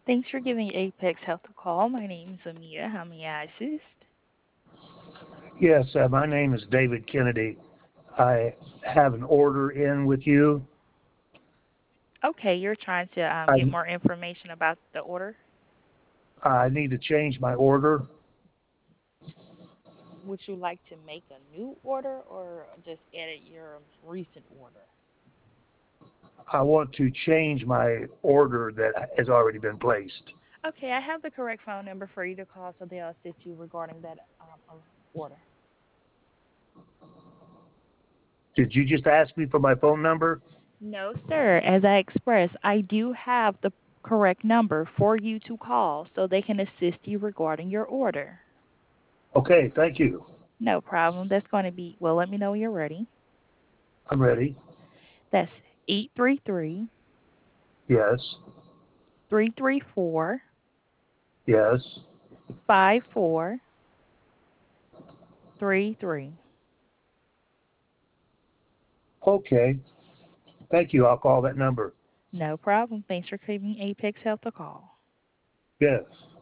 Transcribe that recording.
Thanks for giving Apex Health a call. My name is Amia. How may I assist? Yes, my name is David Kennedy. I have an order in with you. Okay, you're trying to get I more information about the order. I need to change my order. Would you like to make a new order or just edit your recent order? I want to change my order that has already been placed. Okay, I have the correct phone number for you to call so they'll assist you regarding that order. Did you just ask me for my phone number? No, sir. As I expressed, I do have the correct number for you to call so they can assist you regarding your order. Okay, thank you. No problem. That's going to be, well, let me know when you're ready. I'm ready. That's 833 Yes, 334 yes. 5433. Okay, thank you. I'll call that number. No problem. Thanks for giving Apex Health a call. Yes.